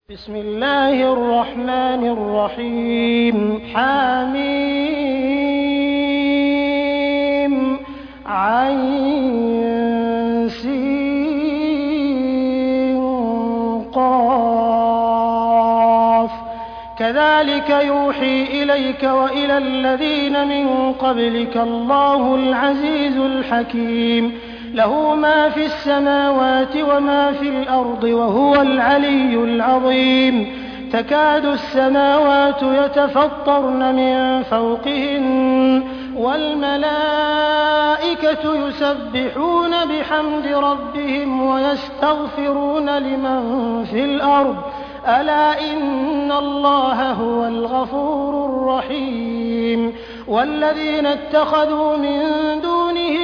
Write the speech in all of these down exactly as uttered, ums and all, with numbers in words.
بسم الله الرحمن الرحيم حميم عين سين قاف كذلك يوحي إليك وإلى الذين من قبلك الله العزيز الحكيم له ما في السماوات وما في الأرض وهو العلي العظيم تكاد السماوات يتفطرن من فوقهن والملائكة يسبحون بحمد ربهم ويستغفرون لمن في الأرض ألا إن الله هو الغفور الرحيم والذين اتخذوا من دونه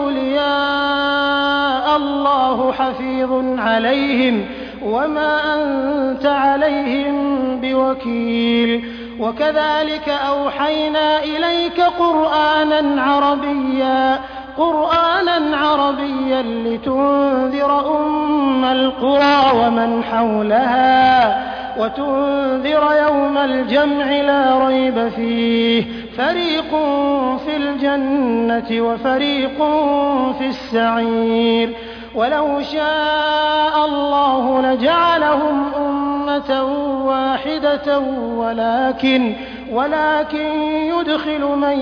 أولياء الله حفيظ عليهم وما أنت عليهم بوكيل وكذلك أوحينا إليك قرآنا عربيا قرآنا عربيا لتنذر أم القرى ومن حولها وتنذر يوم الجمع لا ريب فيه فريق في الجنة وفريق في السعير ولو شاء الله لجعلهم أمة واحدة ولكن ولكن يدخل من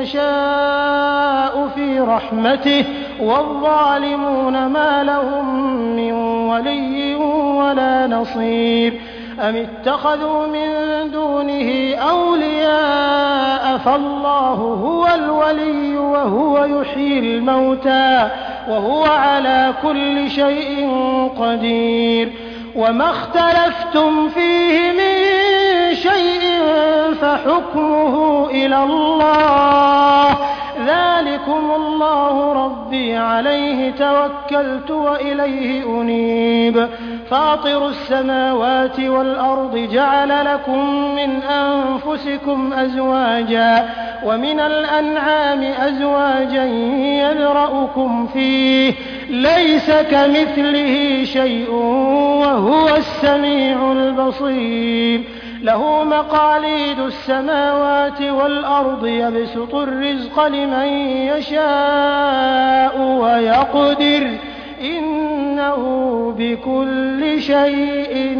يشاء في رحمته والظالمون ما لهم من ولي ولا نصير أم اتخذوا من دونه أولياء فالله هو الولي وهو يحيي الموتى وهو على كل شيء قدير وما اختلفتم فيه من شيء فحكمه إلى الله ذلكم الله ربي عليه توكلت وإليه أنيب فاطر السماوات والأرض جعل لكم من أنفسكم أزواجا ومن الأنعام أزواجا يذرأكم فيه ليس كمثله شيء وهو السميع البصير له مقاليد السماوات والأرض يبسط الرزق لمن يشاء ويقدر إنه بكل شيء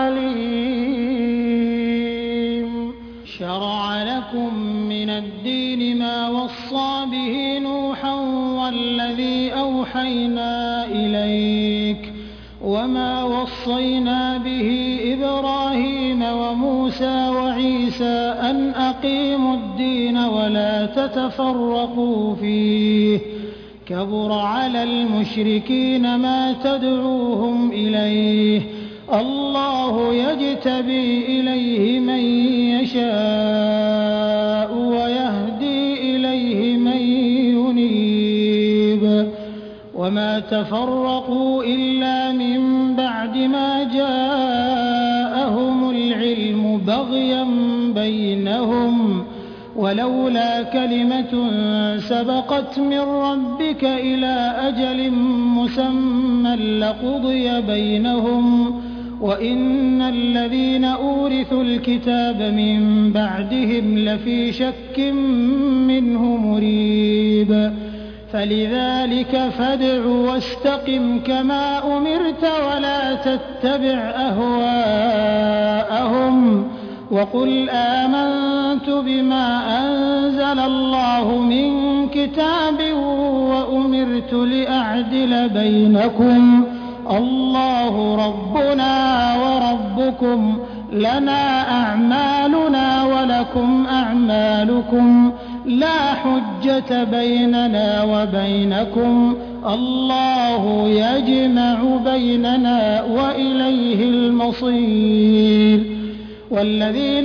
عليم شرع لكم من الدين ما وصى به نوحا والذي أوحينا إليك وما وصينا به إبراهيم وموسى وعيسى أن أقيموا الدين ولا تتفرقوا فيه كبر على المشركين ما تدعوهم إليه الله يجتبي إليه من يشاء ويهدي إليه من ينيب وما تفرقوا إلا من بعد ما جاءهم العلم بغيا بينهم ولولا كلمة سبقت من ربك إلى أجل مسمى لقضي بينهم وإن الذين أورثوا الكتاب من بعدهم لفي شك منه مريب فلذلك فادع واستقم كما أمرت ولا تتبع أهواءهم وقل آمنت بما أنزل الله من كتاب وأمرت لأعدل بينكم الله ربنا وربكم لنا أعمالنا ولكم أعمالكم لا حجة بيننا وبينكم الله يجمع بيننا وإليه المصير والذين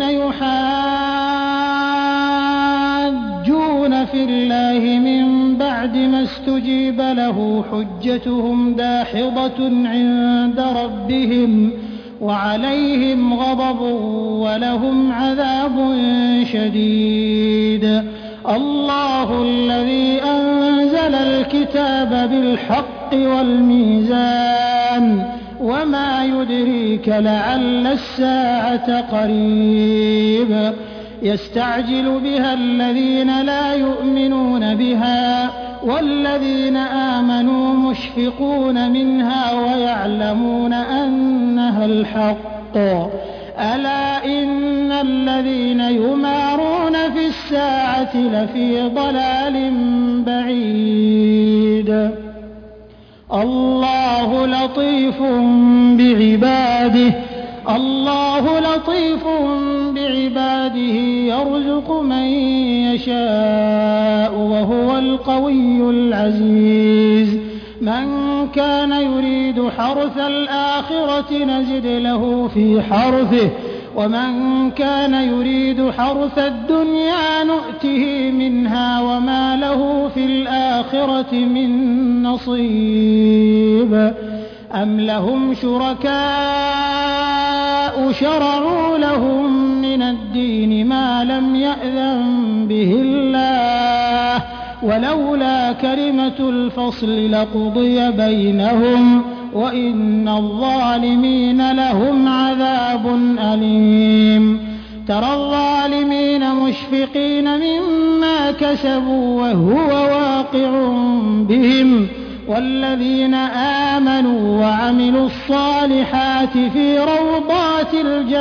يحاجون في الله من بعد ما استجيب له حجتهم داحضة عند ربهم وعليهم غضب ولهم عذاب شديد الله الذي أنزل الكتاب بالحق والميزان وما يدريك لعل الساعة قريب يستعجل بها الذين لا يؤمنون بها والذين آمنوا مشفقون منها ويعلمون أنها الحق ألا إن الذين يمارون في الساعة لفي ضلال بعيد الله لطيف بعباده الله لطيف بعباده يرزق من يشاء وهو القوي العزيز من كان يريد حرث الآخرة نزد له في حرثه ومن كان يريد حرث الدنيا نؤته منها وما له في الآخرة من نصيب أم لهم شركاء شرعوا لهم من الدين ما لم يأذن به الله ولولا كلمة الفصل لقضي بينهم وإن الظالمين لهم عذاب أليم ترى الظالمين مشفقين مما كسبوا وهو واقع بهم والذين آمنوا وعملوا الصالحات في روضات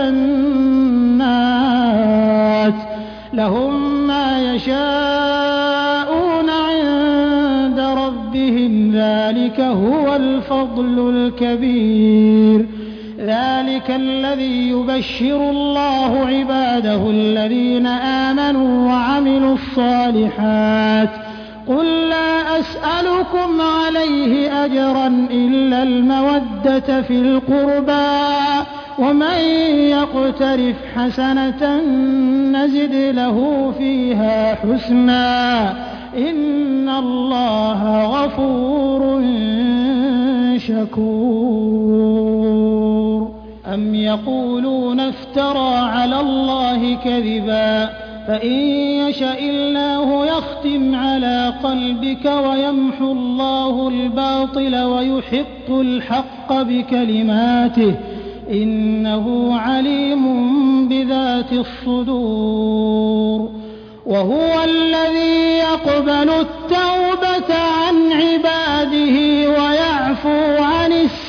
الجنات لهم ما يشاءون عند ربهم ذلك هو الفضل الكبير ذلك الذي يبشر الله عباده الذين آمنوا وعملوا الصالحات قل لا أسألكم عليه أجرا إلا المودة في القربى ومن يقترف حسنة نزد له فيها حسنا إن الله غفور شكور أم يقولون افترى على الله كذبا فإن يشأ الله يختم على قلبك ويمحو الله الباطل ويحق الحق بكلماته إنه عليم بذات الصدور وهو الذي يقبل التوبة عن عباده ويعفو عن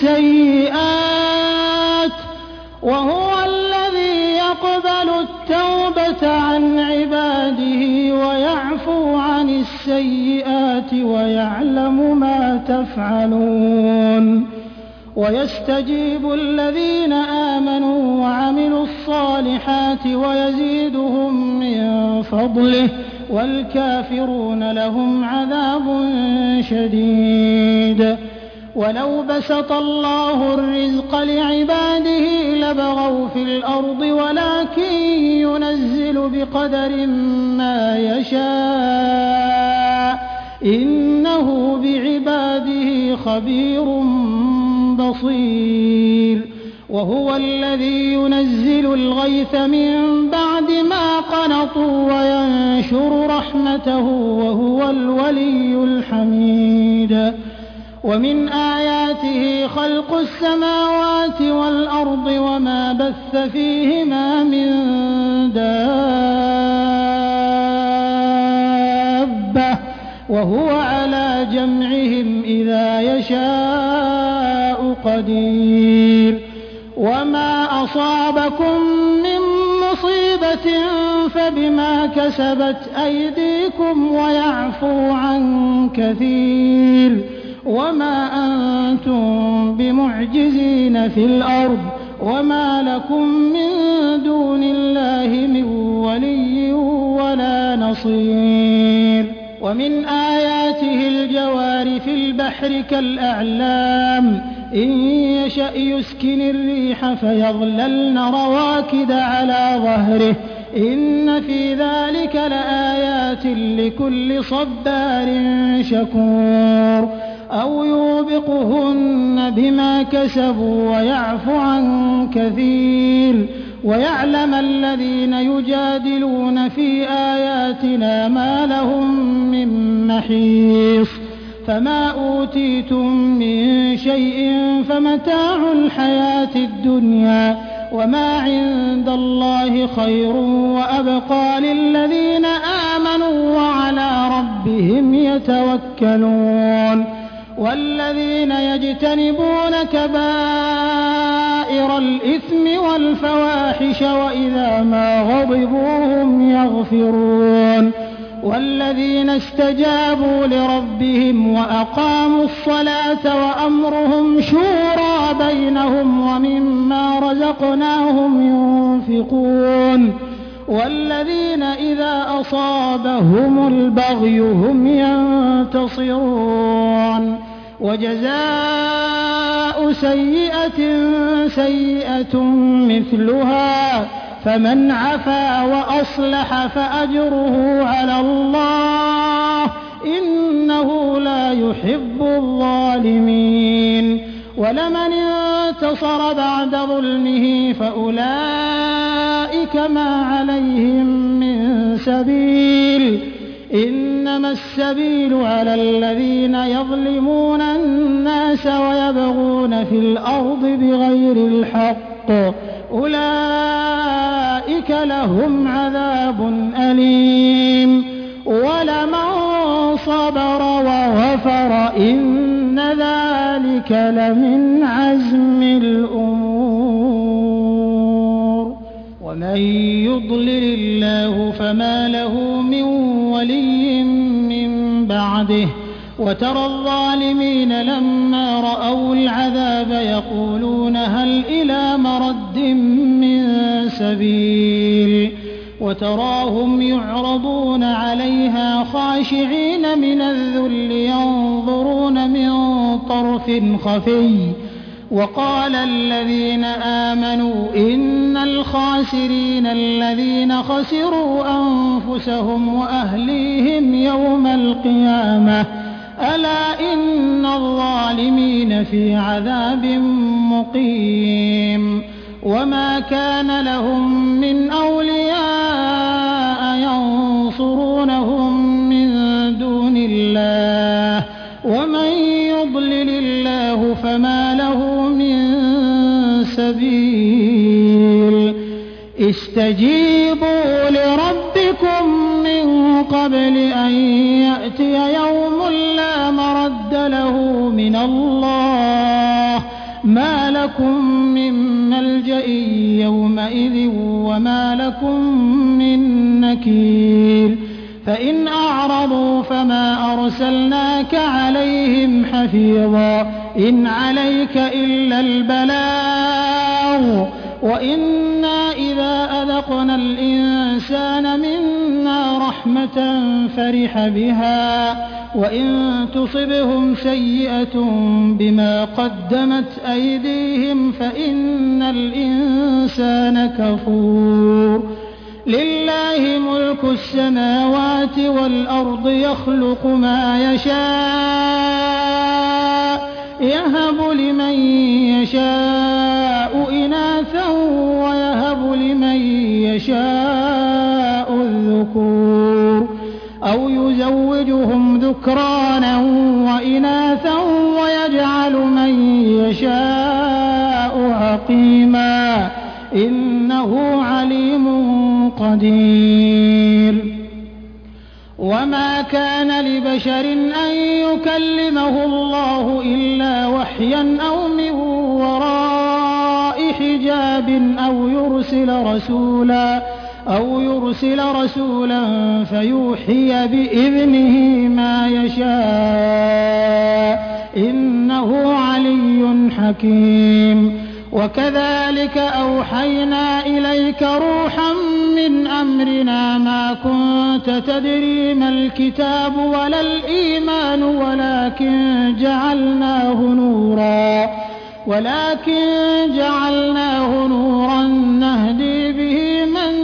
السيئات وهو الذي يقبل التوبة عن عباده ويعفو عن السيئات ويعلم ما تفعلون ويستجيب الذين آمنوا وعملوا الصالحات ويزيدهم من فضله والكافرون لهم عذاب شديد ولو بسط الله الرزق لعباده لبغوا في الأرض ولكن ينزل بقدر ما يشاء إنه بعباده خبير بصير وهو الذي ينزل الغيث من بعد ما قنطوا وينشر رحمته وهو الولي الحميد ومن آياته خلق السماوات والأرض وما بث فيهما من دابة وهو على جمعهم إذا يشاء قدير وما أصابكم من مصيبة فبما كسبت أيديكم ويعفو عن كثير وما أنتم بمعجزين في الأرض وما لكم من دون الله من ولي ولا نصير ومن آياته الجوار في البحر كالأعلام إن يشأ يسكن الريح فيظللن رواكد على ظهره إن في ذلك لآيات لكل صبار شكور أو يوبقهن بما كسبوا ويعفو عن كثير ويعلم الذين يجادلون في آياتنا ما لهم من محيص فما أوتيتم من شيء فمتاع الحياة الدنيا وما عند الله خير وأبقى للذين آمنوا وعلى ربهم يتوكلون والذين يجتنبون كبائر الإثم والفواحش وإذا ما غضبوا هم يغفرون والذين استجابوا لربهم وأقاموا الصلاة وأمرهم شورى بينهم ومما رزقناهم ينفقون والذين إذا أصابهم البغي هم ينتصرون وجزاء سيئة سيئة مثلها فمن عفا وأصلح فأجره على الله إنه لا يحب الظالمين ولمن انتصر بعد ظلمه فأولئك ما عليهم من سبيل إنما السبيل على الذين يظلمون الناس ويبغون في الأرض بغير الحق أولئك لهم عذاب أليم ولمن صبر وغفر إن ذلك لمن عزم الأمور ومن يضلل الله فما له من ولي من بعده وترى الظالمين لما رأوا العذاب يقولون هل إلى مرد من سبيل وتراهم يعرضون عليها خاشعين من الذل ينظرون من طرف خفي وقال الذين آمنوا إن الخاسرين الذين خسروا أنفسهم وأهليهم يوم القيامة ألا إن الظالمين في عذاب مقيم وما كان لهم من أولياء ينصرونهم من دون الله ومن يضلل الله فما له من سبيل استجيبوا لربكم من قبل أن يأتي يوم لا مرد له من الله ما لكم من ملجأ يومئذ وما لكم من نكير فإن أعرضوا فما أرسلناك عليهم حفيظا إن عليك إلا البلاغ وإنا إذا أذقنا الإنسان منا رحمة فرح بها وإن تصبهم سيئة بما قدمت أيديهم فإن الإنسان كفور لله ملك السماوات والأرض يخلق ما يشاء يهب لمن يشاء إناثا ويهب لمن يشاء الذكور أو يزوجهم ذكرانا وإناثا ويجعل من يشاء عقيما إنه عليم قدير وما كان لبشر أن يكلمه الله إلا وحيا أو من وراء حجاب أو يرسل رسولا أو يرسل رسولا فيوحي بإذنه ما يشاء إنه علي حكيم وكذلك أوحينا إليك روحا من أمرنا ما كنت تدري ما الكتاب ولا الإيمان ولكن جعلناه نورا ولكن جعلناه نورا نهدي به من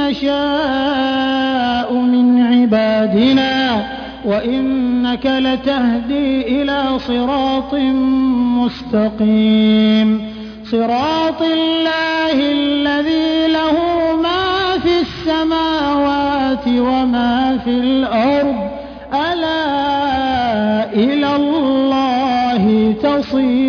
نشاء من عبادنا وإنك لتهدي إلى صراط مستقيم صراط الله الذي له ما في السماوات وما في الأرض ألا إلى بصير